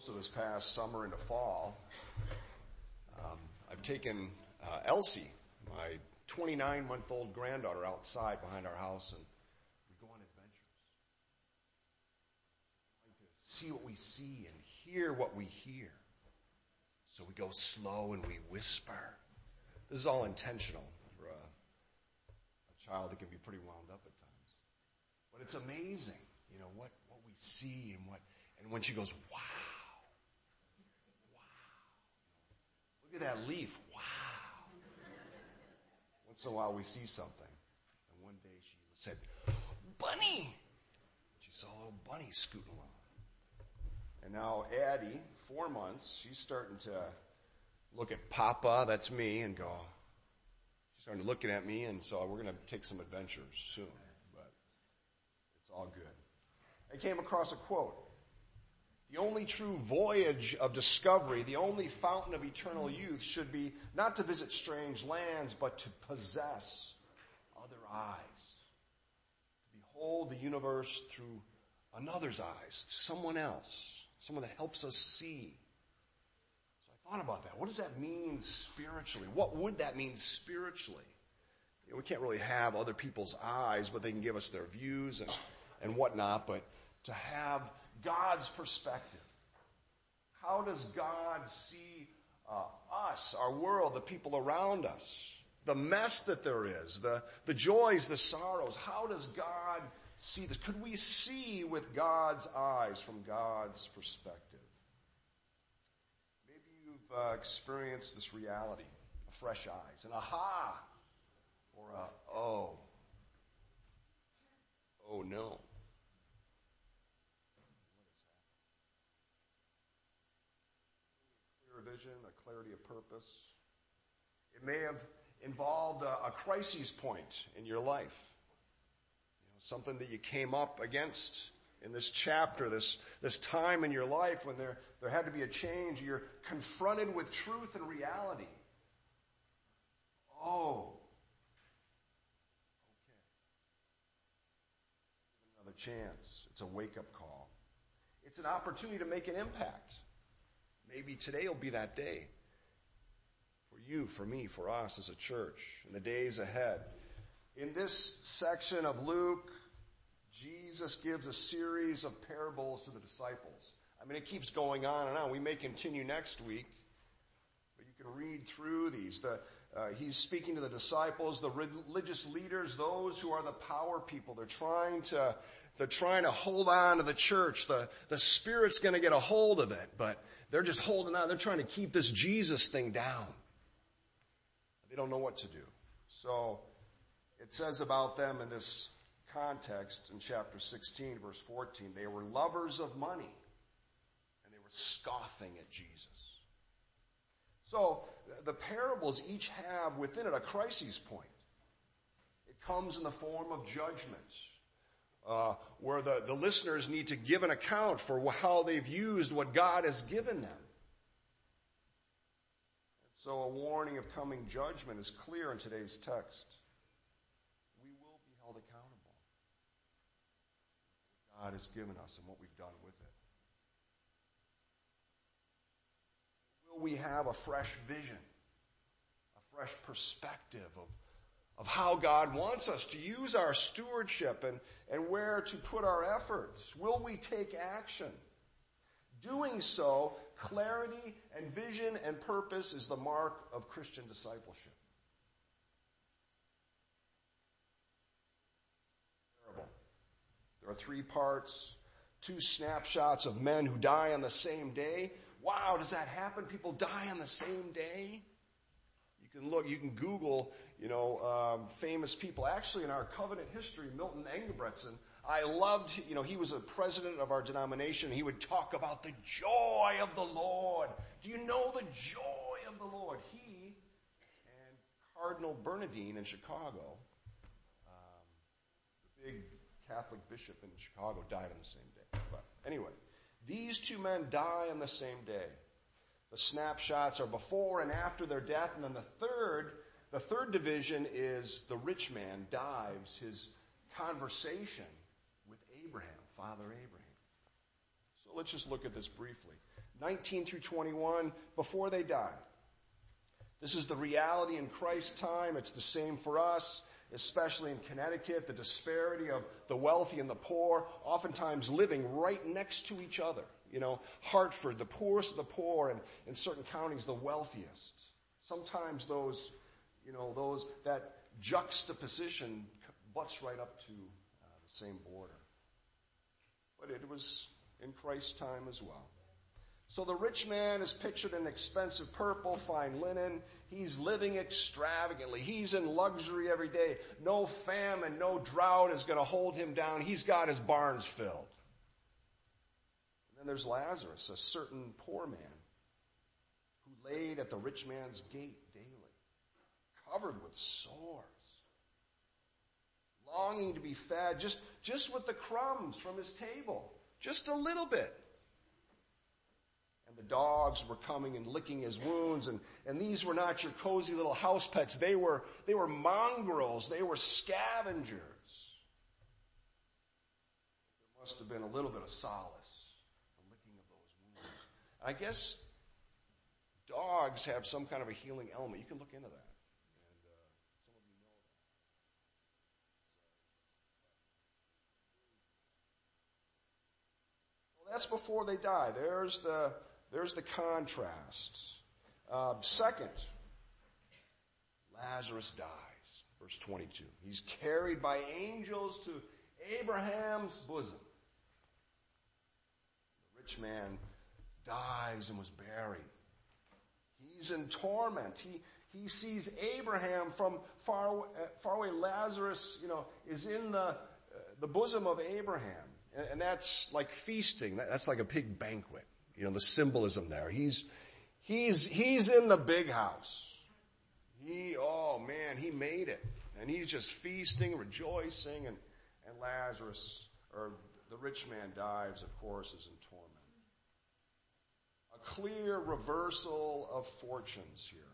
most of this past summer into fall, I've taken Elsie, my 29-month-old granddaughter, outside behind our house, and we go on adventures. We like to see what we see and hear what we hear. So we go slow and we whisper. This is all intentional for a child that can be pretty wound up at times. But it's amazing, what we see and when she goes, wow. Look at that leaf. Wow. Once in a while we see something. And one day she said, bunny. She saw a little bunny scooting along. And now Addie, 4 months, she's starting to look at Papa, that's me, and go, she's starting to looking at me, and so we're going to take some adventures soon. But it's all good. I came across a quote. The only true voyage of discovery, the only fountain of eternal youth should be not to visit strange lands, but to possess other eyes. To behold the universe through another's eyes, someone else, someone that helps us see. So I thought about that. What does that mean spiritually? What would that mean spiritually? We can't really have other people's eyes, but they can give us their views and whatnot, but to have God's perspective. How does God see us, our world, the people around us, the mess that there is, the joys, the sorrows? How does God see this? Could we see with God's eyes, from God's perspective? Maybe you've experienced this reality, fresh eyes, an aha, or a oh no. Vision, a clarity of purpose. It may have involved a crisis point in your life. Something that you came up against in this chapter, this time in your life when there had to be a change. You're confronted with truth and reality. Oh. Okay. Another chance. It's a wake-up call. It's an opportunity to make an impact. Maybe today will be that day for you, for me, for us as a church in the days ahead. In this section of Luke, Jesus gives a series of parables to the disciples. It keeps going on and on. We may continue next week, but you can read through these. He's speaking to the disciples, the religious leaders, those who are the power people. They're trying to hold on to the church. The Spirit's going to get a hold of it, but they're just holding on. They're trying to keep this Jesus thing down. They don't know what to do. So it says about them in this context in chapter 16, verse 14, they were lovers of money, and they were scoffing at Jesus. So the parables each have within it a crisis point. It comes in the form of judgment. Where the listeners need to give an account for how they've used what God has given them. And so a warning of coming judgment is clear in today's text. We will be held accountable for what God has given us and what we've done with it. Will we have a fresh vision, a fresh perspective of how God wants us to use our stewardship and where to put our efforts? Will we take action? Doing so, clarity and vision and purpose is the mark of Christian discipleship. There are 3 parts, 2 snapshots of men who die on the same day. Wow, does that happen? People die on the same day? You can Google, famous people. Actually, in our covenant history, Milton Engebretson, I loved, he was a president of our denomination. He would talk about the joy of the Lord. Do you know the joy of the Lord? He and Cardinal Bernardine in Chicago, the big Catholic bishop in Chicago, died on the same day. But anyway, these 2 men die on the same day. The snapshots are before and after their death, and then the third division is the rich man dives, his conversation with Abraham, Father Abraham. So Let's just look at this briefly. 19 through 21, before they died. This is the reality in Christ's time. It's the same for us, especially in Connecticut, the disparity of the wealthy and the poor, oftentimes living right next to each other. You know, Hartford, the poorest of the poor, and in certain counties, the wealthiest. Sometimes that juxtaposition butts right up to the same border. But it was in Christ's time as well. So the rich man is pictured in expensive purple, fine linen. He's living extravagantly. He's in luxury every day. No famine, no drought is going to hold him down. He's got his barns filled. And then there's Lazarus, a certain poor man who laid at the rich man's gate daily, covered with sores, longing to be fed just with the crumbs from his table, just a little bit. And the dogs were coming and licking his wounds, and these were not your cozy little house pets. They were mongrels. They were scavengers. There must have been a little bit of solace, the licking of those wounds. I guess dogs have some kind of a healing element. You can look into that. That's before they die. There's the contrast. Second, Lazarus dies. Verse 22. He's carried by angels to Abraham's bosom. The rich man dies and was buried. He's in torment. He sees Abraham from far away. Lazarus, is in the bosom of Abraham. And that's like feasting. That's like a big banquet. The symbolism there. He's in the big house. He made it. And he's just feasting, rejoicing, and Lazarus, or the rich man dies, of course, is in torment. A clear reversal of fortunes here.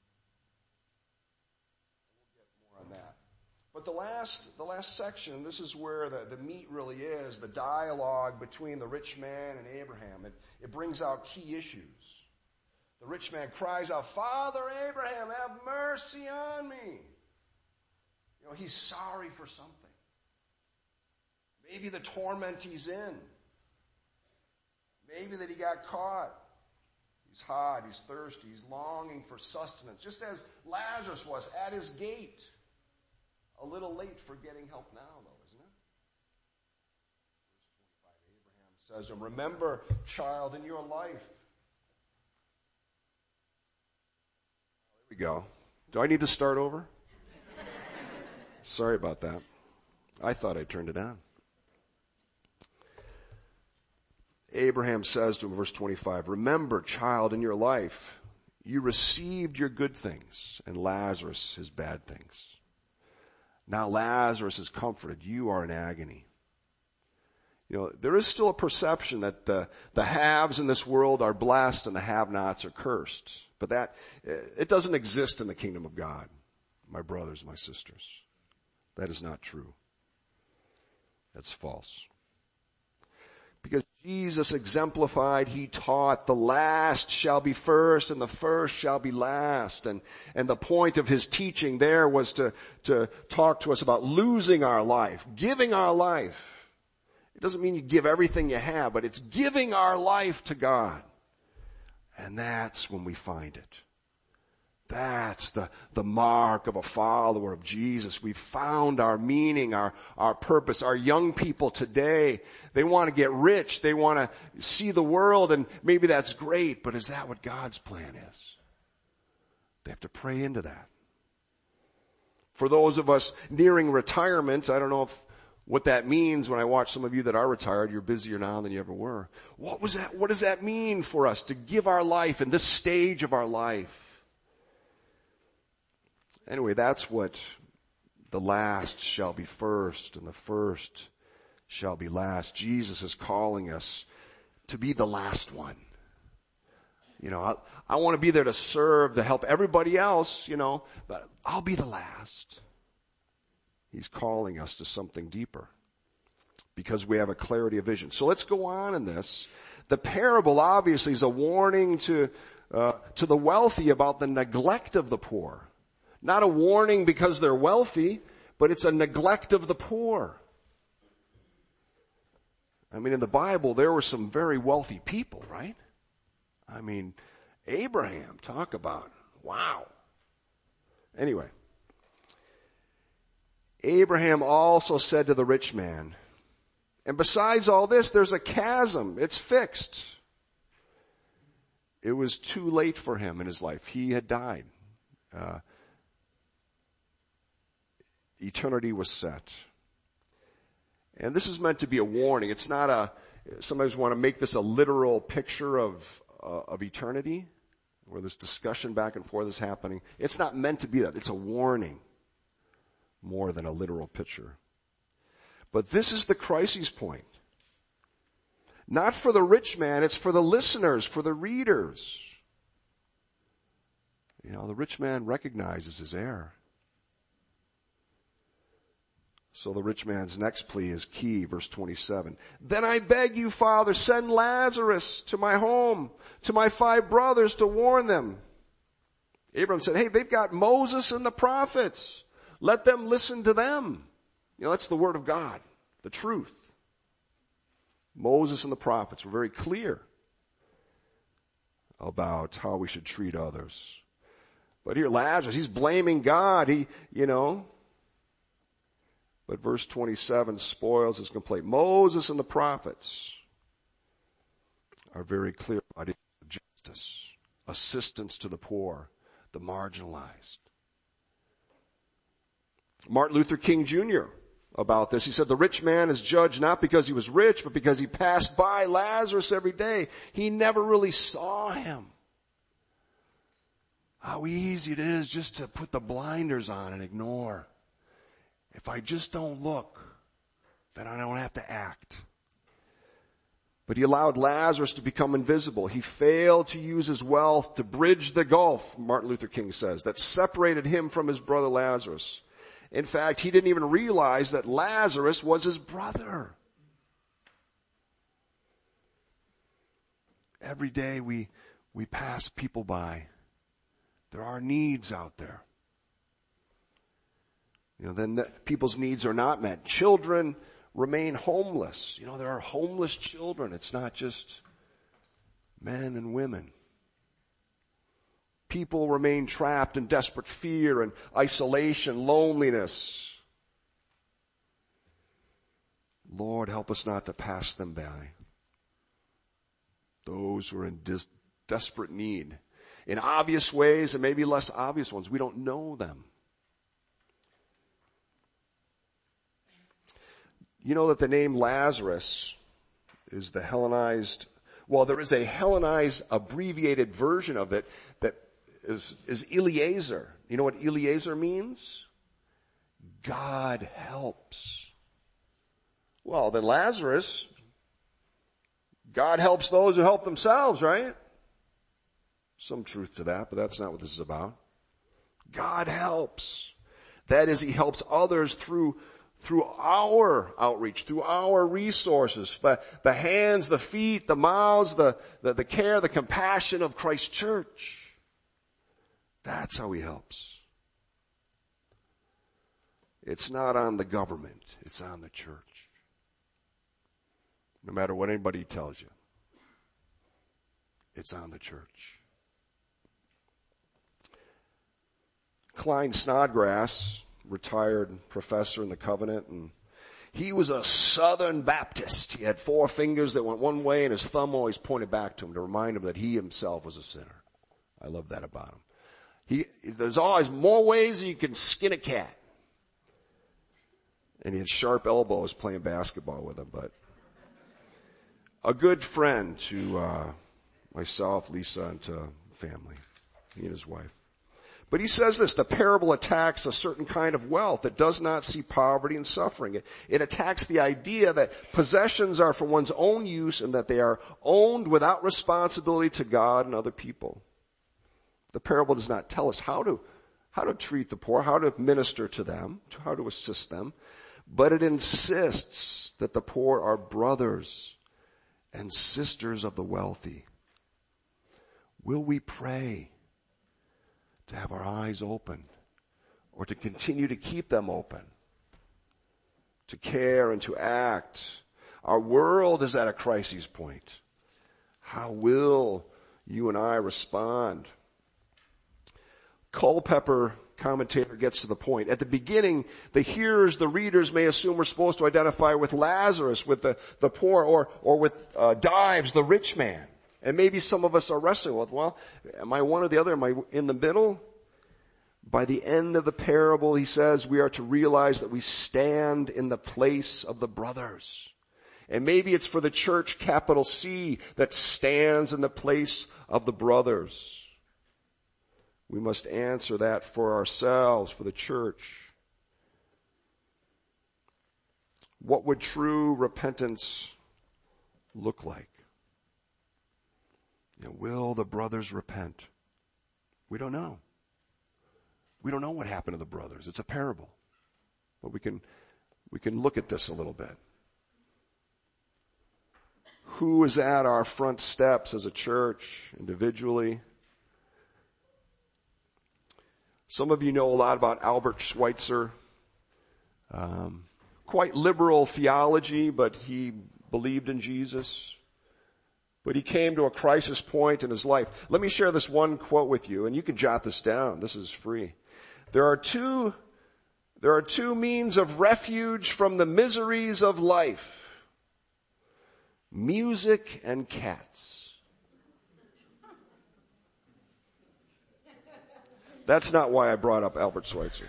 We'll get more on that. But the last section, this is where the meat really is, the dialogue between the rich man and Abraham. It brings out key issues. The rich man cries out, "Father Abraham, have mercy on me." He's sorry for something. Maybe the torment he's in. Maybe that he got caught. He's hot, he's thirsty, he's longing for sustenance, just as Lazarus was at his gate. A little late for getting help now, though, isn't it? Verse 25, Abraham says to him, "Remember, child, in your life." There we go. Do I need to start over? Sorry about that. I thought I turned it on. Abraham says to him, verse 25, "Remember, child, in your life, you received your good things, and Lazarus his bad things. Now Lazarus is comforted. You are in agony." There is still a perception that the haves in this world are blessed and the have-nots are cursed. But it doesn't exist in the kingdom of God, my brothers, my sisters. That is not true. That's false. Because Jesus exemplified, he taught, the last shall be first and the first shall be last. And the point of his teaching there was to talk to us about losing our life, giving our life. It doesn't mean you give everything you have, but it's giving our life to God. And that's when we find it. That's the mark of a follower of Jesus. We've found our meaning, our purpose. Our young people today, they want to get rich. They want to see the world, and maybe that's great, but is that what God's plan is? They have to pray into that. For those of us nearing retirement, I don't know what that means. When I watch some of you that are retired, you're busier now than you ever were. What does that mean for us to give our life in this stage of our life? Anyway, that's what the last shall be first and the first shall be last. Jesus is calling us to be the last one. I want to be there to serve, to help everybody else, but I'll be the last. He's calling us to something deeper because we have a clarity of vision. So let's go on in this. The parable obviously is a warning to the wealthy about the neglect of the poor. Not a warning because they're wealthy, but it's a neglect of the poor. I mean, in the Bible, there were some very wealthy people, right? I mean, Abraham, talk about, wow. Anyway, Abraham also said to the rich man, and besides all this, there's a chasm. It's fixed. It was too late for him in his life. He had died. Eternity was set. And this is meant to be a warning. It's not sometimes want to make this a literal picture of eternity, where this discussion back and forth is happening. It's not meant to be that. It's a warning more than a literal picture. But this is the crisis point. Not for the rich man, it's for the listeners, for the readers. You know, the rich man recognizes his error. So the rich man's next plea is key, verse 27. Then I beg you, Father, send Lazarus to my home, to my 5 brothers to warn them. Abraham said, hey, they've got Moses and the prophets. Let them listen to them. You know, that's the word of God, the truth. Moses and the prophets were very clear about how we should treat others. But here Lazarus, he's blaming God. But verse 27 spoils his complaint. Moses and the prophets are very clear about justice, assistance to the poor, the marginalized. Martin Luther King Jr. about this, he said, the rich man is judged not because he was rich, but because he passed by Lazarus every day. He never really saw him. How easy it is just to put the blinders on and ignore. If I just don't look, then I don't have to act. But he allowed Lazarus to become invisible. He failed to use his wealth to bridge the gulf, Martin Luther King says, that separated him from his brother Lazarus. In fact, he didn't even realize that Lazarus was his brother. Every day we pass people by. There are needs out there. Then people's needs are not met. Children remain homeless. There are homeless children. It's not just men and women. People remain trapped in desperate fear and isolation, loneliness. Lord, help us not to pass them by. Those who are in desperate need. In obvious ways and maybe less obvious ones. We don't know them. You know that the name Lazarus is the Hellenized, there is a Hellenized abbreviated version of it that is Eliezer. You know what Eliezer means? God helps. Well, then Lazarus, God helps those who help themselves, right? Some truth to that, but that's not what this is about. God helps. That is, he helps others through our outreach, through our resources, the hands, the feet, the mouths, the care, the compassion of Christ's church. That's how he helps. It's not on the government, it's on the church. No matter what anybody tells you, it's on the church. Klein Snodgrass, retired professor in the Covenant, and he was a Southern Baptist. He had 4 fingers that went one way and his thumb always pointed back to him to remind him that he himself was a sinner. I love that about him. There's always more ways you can skin a cat. And he had sharp elbows playing basketball with him, but a good friend to myself, Lisa, and to family, he and his wife. But he says this, the parable attacks a certain kind of wealth that does not see poverty and suffering. It attacks the idea that possessions are for one's own use and that they are owned without responsibility to God and other people. The parable does not tell us how to treat the poor, how to minister to them, how to assist them, but it insists that the poor are brothers and sisters of the wealthy? Will we pray to have our eyes open, or to continue to keep them open, to care and to act? Our world is at a crisis point. How will you and I respond? Culpeper, commentator, gets to the point. At the beginning, the hearers, the readers may assume we're supposed to identify with Lazarus, with the poor, or with Dives, the rich man. And maybe some of us are wrestling with, well, am I one or the other? Am I in the middle? By the end of the parable, he says we are to realize that we stand in the place of the brothers. And maybe it's for the church, capital C, that stands in the place of the brothers. We must answer that for ourselves, for the church. What would true repentance look like? Will the brothers repent? We don't know. We don't know what happened to the brothers. It's a parable. But we can look at this a little bit. Who is at our front steps as a church, individually? Some of you know a lot about Albert Schweitzer. Quite liberal theology, but he believed in Jesus. But he came to a crisis point in his life. Let me share this one quote with you, and you can jot this down. This is free. There are two means of refuge from the miseries of life: music and cats. That's not why I brought up Albert Schweitzer.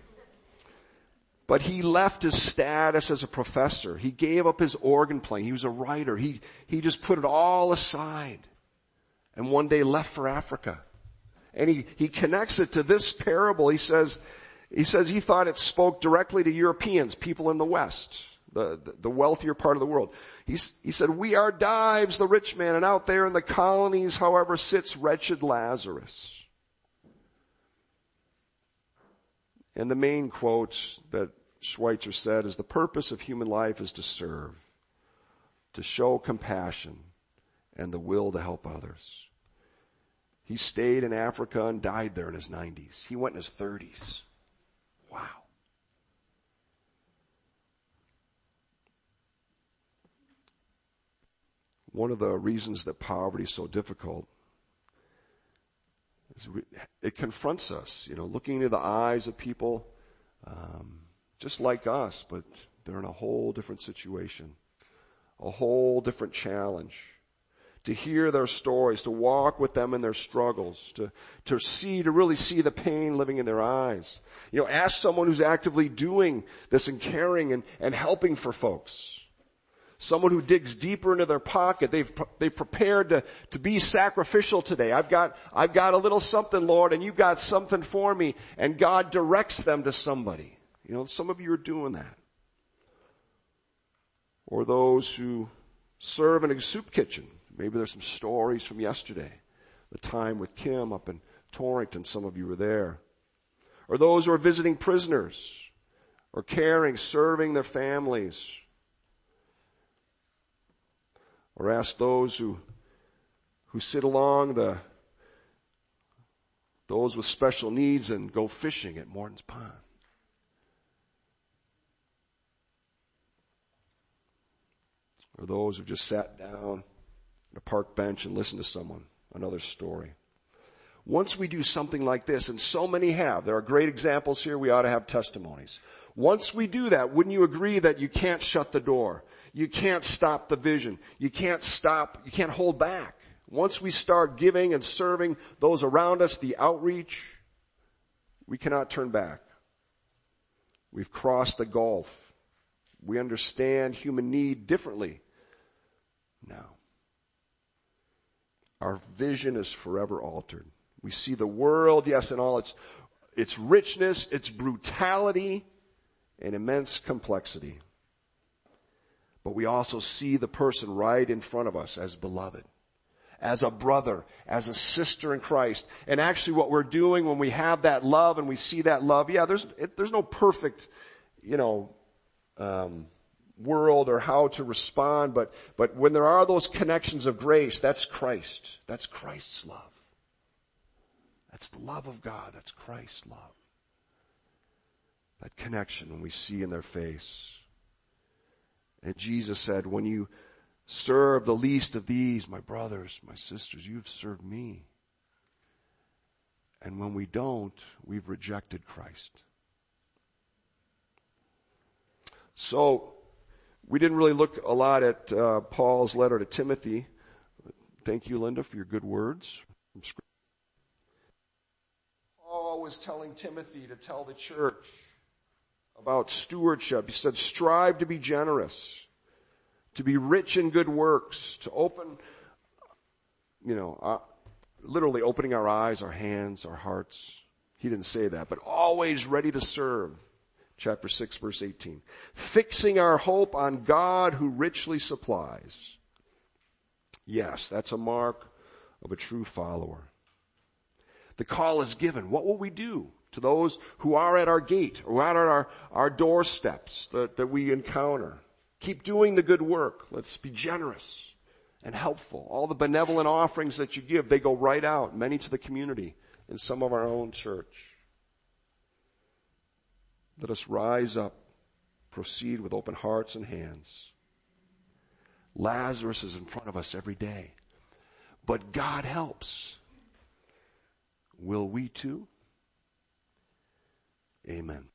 But he left his status as a professor. He gave up his organ playing. He was a writer. He just put it all aside and one day left for Africa. And he connects it to this parable. He says he thought it spoke directly to Europeans, people in the West, the wealthier part of the world. He said, we are Dives, the rich man, and out there in the colonies, however, sits wretched Lazarus. And the main quote that Schweitzer said is, the purpose of human life is to serve, to show compassion, and the will to help others. He stayed in Africa and died there in his 90s. He went in his 30s. Wow. One of the reasons that poverty is so difficult is it confronts us, looking into the eyes of people, just like us, but they're in a whole different situation, a whole different challenge. To hear their stories, to walk with them in their struggles, to really see the pain living in their eyes. Ask someone who's actively doing this and caring and helping for folks. Someone who digs deeper into their pocket. They've prepared to be sacrificial today. I've got a little something, Lord, and you've got something for me. And God directs them to somebody. Some of you are doing that. Or those who serve in a soup kitchen. Maybe there's some stories from yesterday. The time with Kim up in Torrington, some of you were there. Or those who are visiting prisoners, or caring, serving their families. Or ask those who sit along those with special needs and go fishing at Morton's Pond. Or those who just sat down at a park bench and listened to someone, another story. Once we do something like this, and so many have, there are great examples here, we ought to have testimonies. Once we do that, wouldn't you agree that you can't shut the door? You can't stop the vision. You can't hold back. Once we start giving and serving those around us, the outreach, we cannot turn back. We've crossed the gulf. We understand human need differently now. Our vision is forever altered. We see the world, yes, in all its richness, its brutality, and immense complexity. But we also see the person right in front of us as beloved, as a brother, as a sister in Christ. And actually what we're doing when we have that love and we see that love, there's no perfect, world or how to respond, but when there are those connections of grace, that's Christ. That's Christ's love. That's the love of God. That's Christ's love. That connection when we see in their face. And Jesus said, when you serve the least of these, my brothers, my sisters, you've served me. And when we don't, we've rejected Christ. So, we didn't really look a lot at Paul's letter to Timothy. Thank you, Linda, for your good words. Paul was telling Timothy to tell the church about stewardship. He said, strive to be generous, to be rich in good works, to open, literally opening our eyes, our hands, our hearts. He didn't say that, but always ready to serve. Chapter 6, verse 18. Fixing our hope on God who richly supplies. Yes, that's a mark of a true follower. The call is given. What will we do to those who are at our gate or out at our doorsteps that we encounter? Keep doing the good work. Let's be generous and helpful. All the benevolent offerings that you give, they go right out, many to the community and some of our own church. Let us rise up, proceed with open hearts and hands. Lazarus is in front of us every day, but God helps. Will we too? Amen.